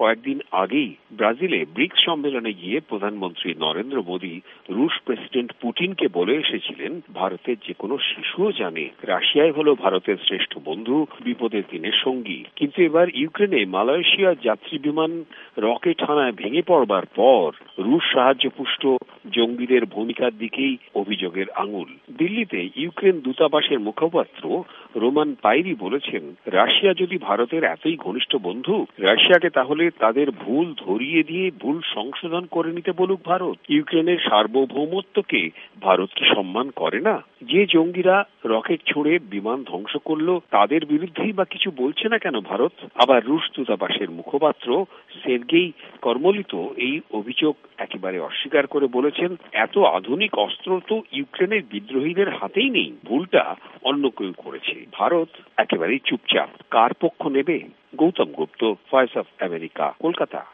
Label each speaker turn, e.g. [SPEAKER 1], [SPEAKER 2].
[SPEAKER 1] কয়েকদিন আগেই ব্রাজিলে ব্রিক্স সম্মেলনে গিয়ে প্রধানমন্ত্রী নরেন্দ্র মোদী রুশ প্রেসিডেন্ট পুতিনকে বলে এসেছিলেন, ভারতের যে কোনো শিশুও জানে রাশিয়াই হলো ভারতের শ্রেষ্ঠ বন্ধু, বিপদের দিনের সঙ্গী। কিন্তু এবার ইউক্রেনে মালয়েশিয়ার যাত্রী বিমান রকেট হানায় ভেঙে পড়বার পর রুশ সাহায্যপুষ্ট জঙ্গিদের ভূমিকার দিকেই অভিযোগের আঙুল। দিল্লিতে ইউক্রেন দূতাবাসের মুখপাত্র রোমান পাইরি বলেছেন, রাশিয়া যদি ভারতের এতই ঘনিষ্ঠ বন্ধু, রাশিয়াকে তাহলে তাদের ভুল ধরিয়ে দিয়ে ভুল সংশোধন করে নিতে বলুক ভারত। ইউক্রেনের সার্বভৌমত্বকে ভারত কি সম্মান করে না? যে জঙ্গিরা রকেট ছুড়ে বিমান ধ্বংস করলো, তাদের বিরুদ্ধেই বা কিছু বলছে না কেন ভারত? আবার রুশ দূতাবাসের মুখপাত্র সের্গেই কর্মলিত এই অভিযোগ একেবারে অস্বীকার করে বলেছেন, এত আধুনিক অস্ত্র তো ইউক্রেনের বিদ্রোহীদের হাতেই নেই, ভুলটা অন্য কেউ করেছে। ভারত একেবারেই চুপচাপ। কার পক্ষ নেবে? Gautam Gupta, voice of America, Kolkata.